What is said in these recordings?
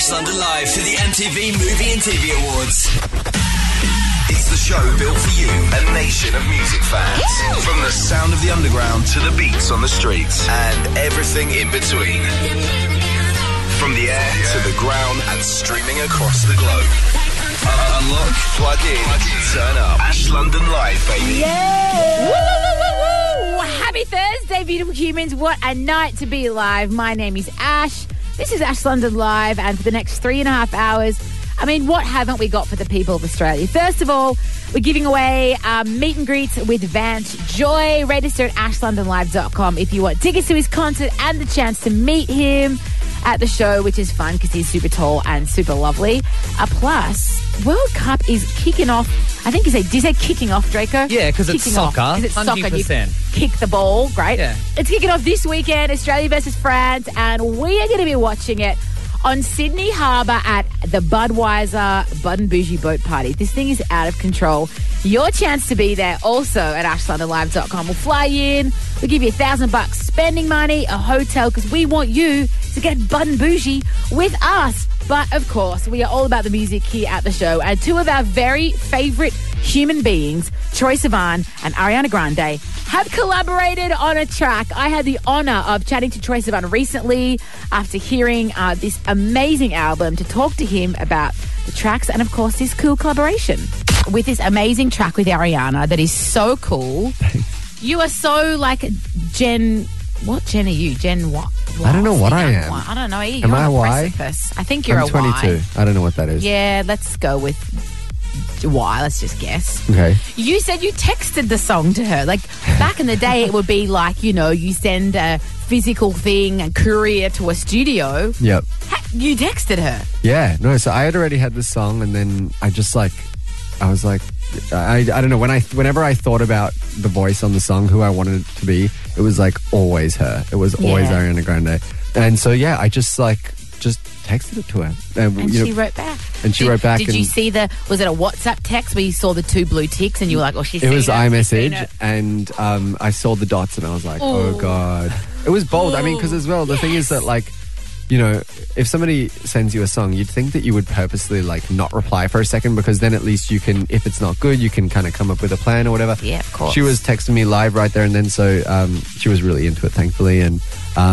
Ash London Live for the MTV Movie and TV Awards. It's the show built for you, a nation of music fans. From the sound of the underground to the beats on the streets and everything in between. From the air to the ground and streaming across the globe. Unlock, plug in, turn up. Ash London Live, baby. Yeah! Woo, woo, woo, woo. Happy Thursday, beautiful humans. What a night to be alive. My name is Ash. This is Ash London Live, and for the next 3.5 hours, I mean, what haven't we got for the people of Australia? First of all, we're giving away meet and greets with Vance Joy. Register at ashlondonlive.com if you want tickets to his concert and the chance to meet him at the show, which is fun because he's super tall and super lovely. Plus, World Cup is kicking off. I think did you say kicking off, Draco? Yeah, because it's soccer. Because it's 100%. soccer. You kick the ball. Great. Yeah. It's kicking off this weekend, Australia versus France, and we are going to be watching it on Sydney Harbour at the Budweiser Bud and Bougie Boat Party. This thing is out of control. Your chance to be there also at ashlondonlive.com. We'll fly you in. We'll give you $1,000 spending money, a hotel, because we want you to get Bud and Bougie with us. But, of course, we are all about the music here at the show. And two of our very favourite human beings, Troye Sivan and Ariana Grande, have collaborated on a track. I had the honour of chatting to Troye Sivan recently after hearing this amazing album to talk to him about the tracks and, of course, this cool collaboration with this amazing track with Ariana that is so cool. You are so like Gen... What Gen are you? Gen what? I don't know what I am. I don't know. Am I a Y? Precipice. I think you're I'm a 22. Y. I don't know what that is. Yeah, let's go with Y. Let's just guess. Okay. You said you texted the song to her. Like, back in the day, it would be like, you know, you send a physical thing, a courier to a studio. Yep. You texted her. Yeah. No, so I had already had this song, and then I was like, I don't know. Whenever I thought about the voice on the song, who I wanted it to be, it was like always her. It was always Ariana Grande. And so, yeah, I just texted it to her. And she wrote back. And she wrote back. Did you see was it a WhatsApp text where you saw the 2 blue ticks and you were like, oh, she's seen it? It was iMessage, it. and I saw the dots and I was like, oh, God. It was bold. I mean, because as well, the thing is that, like, you know, if somebody sends you a song, you'd think that you would purposely, like, not reply for a second, because then at least you can, if it's not good, you can kind of come up with a plan or whatever. Yeah, of course. She was texting me live right there and then, so she was really into it, thankfully. And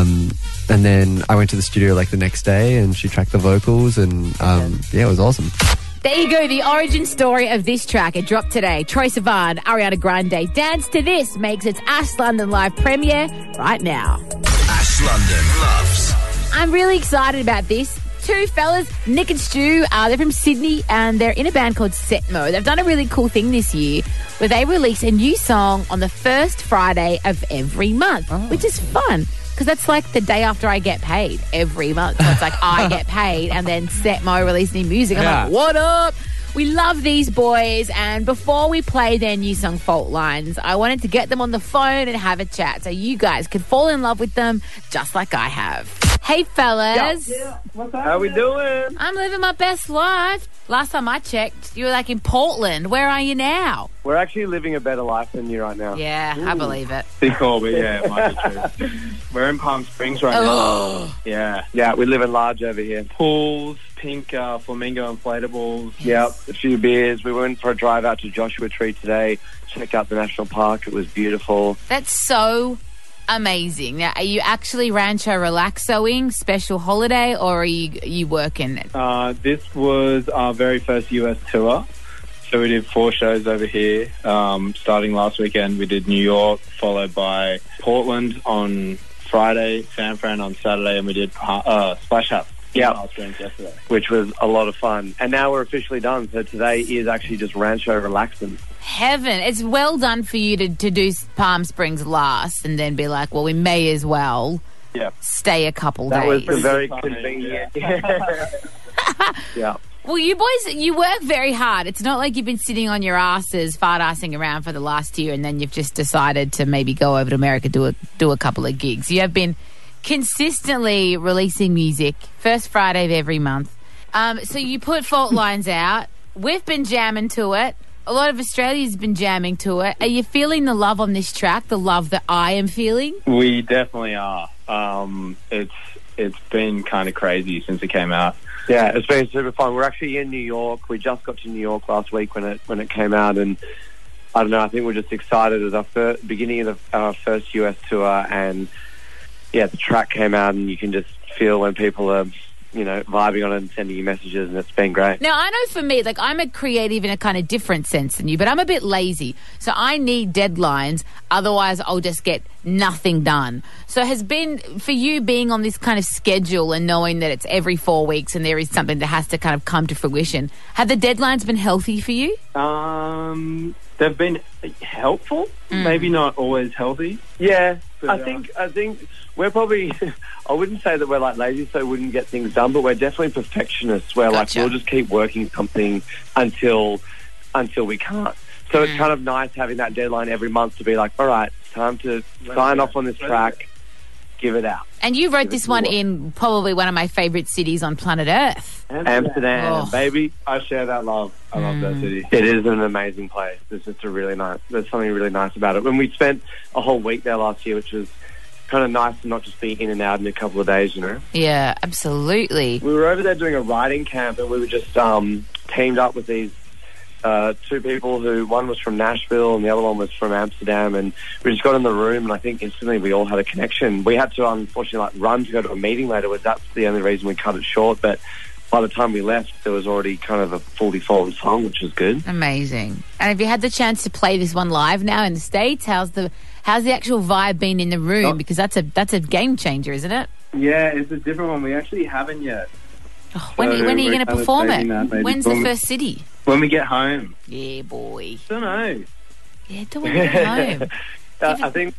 then I went to the studio, like, the next day, and she tracked the vocals, and yeah, it was awesome. There you go, the origin story of this track. It dropped today. Troye Sivan, Ariana Grande. Dance to This makes its Ash London Live premiere right now. Ash London loves. I'm really excited about this. Two fellas, Nick and Stu, they're from Sydney, and they're in a band called Setmo. They've done a really cool thing this year where they release a new song on the first Friday of every month, which is fun because that's like the day after I get paid every month. So it's like I get paid and then Setmo release new music. I'm like, what up? We love these boys, and before we play their new song Fault Lines, I wanted to get them on the phone and have a chat so you guys could fall in love with them just like I have. Hey, fellas. Yeah. How we doing? I'm living my best life. Last time I checked, you were like in Portland. Where are you now? We're actually living a better life than you right now. Yeah, I believe it. Big call, but yeah, it might be true. We're in Palm Springs right now. Yeah, we live in large over here. Pools, pink flamingo inflatables. Yep, a few beers. We went for a drive out to Joshua Tree today. Check out the national park. It was beautiful. That's so amazing. Now, are you actually Rancho Relaxoing, special holiday, or are you working? This was our very first US tour. So we did 4 shows over here. Starting last weekend, we did New York, followed by Portland on Friday, San Fran on Saturday, and we did Splash House. Yeah, which was a lot of fun. And now we're officially done. So today is actually just Rancho Relaxing. Heaven. It's well done for you to do Palm Springs last and then be like, well, we may as well stay a couple days. That was very convenient. Yeah. Well, you boys, you work very hard. It's not like you've been sitting on your asses, fart-assing around for the last year and then you've just decided to maybe go over to America, do a couple of gigs. You have been consistently releasing music, first Friday of every month. So you put Fault Lines out. We've been jamming to it. A lot of Australia's been jamming to it. Are you feeling the love on this track, the love that I am feeling? We definitely are. It's it's been kind of crazy since it came out. Yeah, it's been super fun. We're actually in New York. We just got to New York last week when it came out, and I don't know, I think we're just excited. It was our beginning of our first US tour, and yeah, the track came out, and you can just feel when people are, vibing on it and sending you messages, and it's been great. Now, I know for me, like, I'm a creative in a kind of different sense than you, but I'm a bit lazy. So I need deadlines. Otherwise, I'll just get nothing done. So has been, for you being on this kind of schedule and knowing that it's every 4 weeks and there is something that has to kind of come to fruition, have the deadlines been healthy for you? They've been helpful, maybe not always healthy. Yeah, I think we're probably, I wouldn't say that we're like lazy so we wouldn't get things done, but we're definitely perfectionists where Gotcha. like we'll just keep working something until we can't. So it's kind of nice having that deadline every month to be like, all right, it's time to sign off on this track, give it out. And you wrote this one in probably one of my favourite cities on planet Earth. Amsterdam, baby. I share that love. I love that city. It is an amazing place. There's just there's something really nice about it. When we spent a whole week there last year, which was kind of nice to not just be in and out in a couple of days, Yeah, absolutely. We were over there doing a writing camp, and we were just teamed up with these two people who, one was from Nashville and the other one was from Amsterdam, and we just got in the room, and I think instantly we all had a connection. We had to unfortunately run to go to a meeting later, that's the only reason we cut it short, but by the time we left there was already kind of a fully formed song, which was good. Amazing. And have you had the chance to play this one live now in the States? How's the actual vibe been in the room? Because that's a game changer, isn't it? Yeah, it's a different one. We actually haven't yet. When are you going to perform it? When's the first city? When we get home. Yeah, boy. Don't know. Yeah, do when we get home. I think,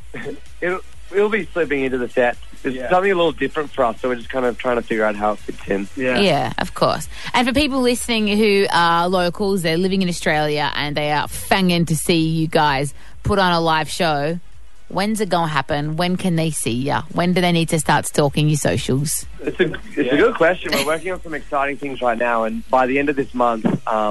it'll be slipping into the set. It's something a little different for us, so we're just kind of trying to figure out how it fits in. Yeah, of course. And for people listening who are locals, they're living in Australia and they are fanging to see you guys put on a live show, when's it going to happen? When can they see you? When do they need to start stalking your socials? It's a good question. We're working on some exciting things right now, and by the end of this month,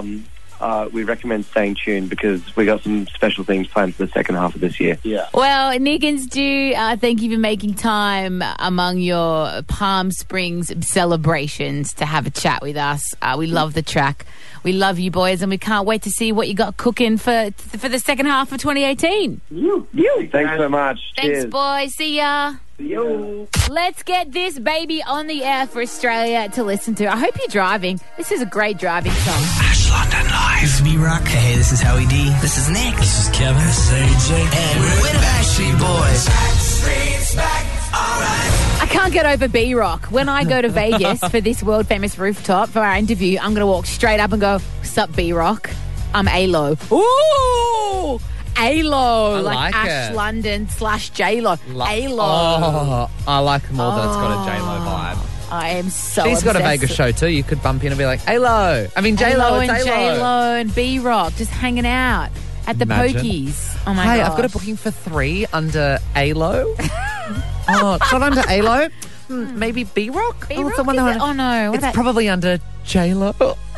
we recommend staying tuned because we got some special things planned for the second half of this year. Yeah. Well, Nick and Stu, thank you for making time among your Palm Springs celebrations to have a chat with us. We love the track. We love you boys, and we can't wait to see what you got cooking for the second half of 2018. Thanks so much. Thanks, Cheers. boys. See ya. Yo. Let's get this baby on the air for Australia to listen to. I hope you're driving. This is a great driving song. Ash London Live. This is B-Rock. Hey, this is Howie D. This is Nick. This is Kevin. This is AJ. And we're the Backstreet Boys. Backstreet's back. All right. I can't get over B-Rock. When I go to Vegas for this world-famous rooftop for our interview, I'm going to walk straight up and go, "Sup, B-Rock? I'm A-Lo." Ooh! A-Lo. I like Ash it. London / J-Lo. A-Lo. Oh, I like more that it's got a J-Lo vibe. I am so She's got a obsessed Vegas show too. You could bump in and be like, A-Lo. I mean, J-Lo, it's and A-Lo. J-Lo and B-Rock just hanging out at the Imagine. Pokies. Oh, my Hey, God. I've got a booking for 3 under A-Lo. Oh, it's not under A-Lo. Maybe B-Rock? B-Rock, someone is that- it? Oh, no. What It's about- probably under J-Lo.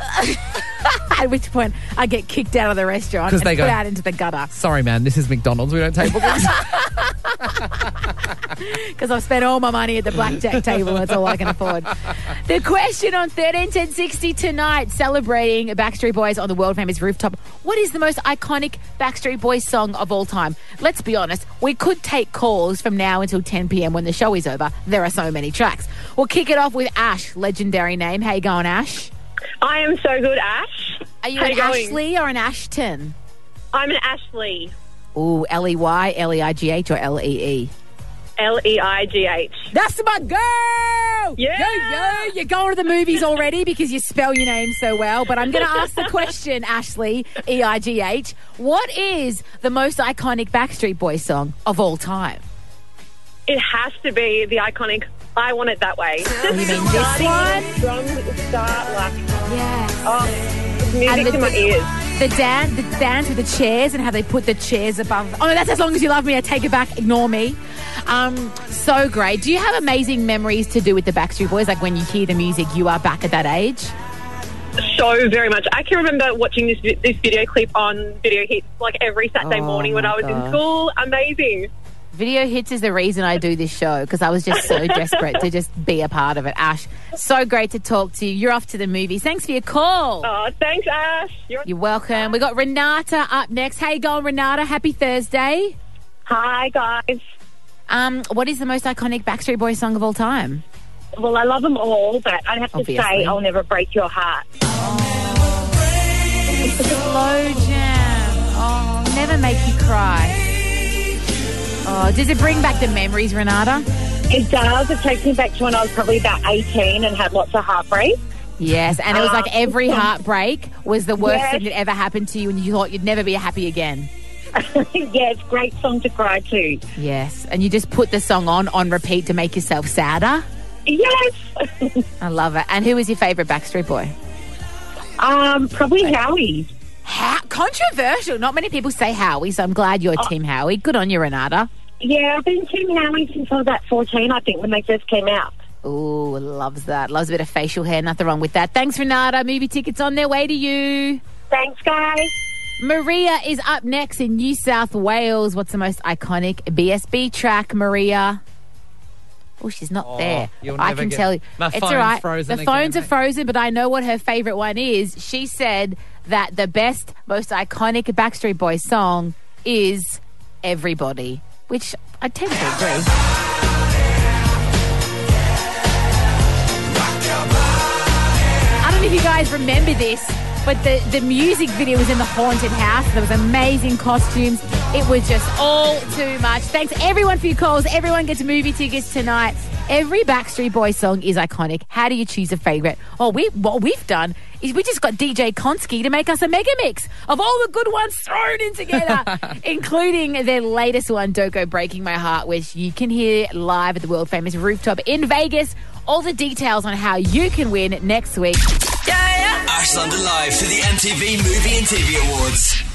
At which point I get kicked out of the restaurant 'Cause and they put go- out into the gutter Sorry, man. This is McDonald's. We don't take bookings. because I've spent all my money at the blackjack table. That's all I can afford. The question on 131060 tonight, celebrating Backstreet Boys on the world-famous rooftop. What is the most iconic Backstreet Boys song of all time? Let's be honest, we could take calls from now until 10 p.m. when the show is over. There are so many tracks. We'll kick it off with Ash, legendary name. How you going, Ash? I am so good, Ash. Are you How an you going? Ashley or an Ashton? I'm an Ashley. Ooh, L-E-Y, L-E-I-G-H or L-E-E? L-E-I-G-H. That's my girl! Yeah! Yo, you're going to the movies already because you spell your name so well. But I'm going to ask the question, Ashley, E-I-G-H. What is the most iconic Backstreet Boys song of all time? It has to be the iconic I Want It That Way. You mean this one? From the start, like, Yeah. it's music to my ears. The dance with the chairs and how they put the chairs above. Oh, no, that's As Long As You Love Me. I take it back. Ignore me. So great. Do you have amazing memories to do with the Backstreet Boys? Like when you hear the music, you are back at that age? So very much. I can remember watching this video clip on Video Hits like every Saturday Oh, morning when my I was God. in school. Amazing. Video hits is the reason I do this show because I was just so desperate to just be a part of it. Ash, so great to talk to you. You're off to the movies. Thanks for your call. Oh, thanks, Ash. You're welcome. We got Renata up next. How you going, Renata? Happy Thursday. Hi, guys. What is the most iconic Backstreet Boys song of all time? Well, I love them all, but I'd have to Obviously. say I'll Never Break Your Heart. Slow jam. Oh, never make you cry. Oh, does it bring back the memories, Renata? It does. It takes me back to when I was probably about 18 and had lots of heartbreak. Yes, and it was like every heartbreak was the worst Yes. thing that ever happened to you and you thought you'd never be happy again. Yeah, it's a great song to cry to. Yes, and you just put the song on repeat to make yourself sadder. Yes. I love it. And who was your favourite Backstreet Boy? Probably Howie. Controversial. Not many people say Howie, so I'm glad you're Team Howie. Good on you, Renata. Yeah, I've been Team Howie since I was about 14, I think, when they first came out. Ooh, loves that. Loves a bit of facial hair. Nothing wrong with that. Thanks, Renata. Movie tickets on their way to you. Thanks, guys. Maria is up next in New South Wales. What's the most iconic BSB track, Maria? Oh, she's not there. I can tell you. My it's phone's all right. frozen The phones again, are frozen, but I know what her favourite one is. She said that the best, most iconic Backstreet Boys song is Everybody, which I tend to agree. I don't know if you guys remember this, but the music video was in the haunted house. There was amazing costumes. It was just all too much. Thanks everyone for your calls. Everyone gets movie tickets tonight. Every Backstreet Boys song is iconic. How do you choose a favourite? What we've done is we just got DJ Konski to make us a mega mix of all the good ones thrown in together, including their latest one, Don't Go Breaking My Heart, which you can hear live at the world famous Rooftop in Vegas. All the details on how you can win next week. Ash London Live for the MTV Movie and TV Awards.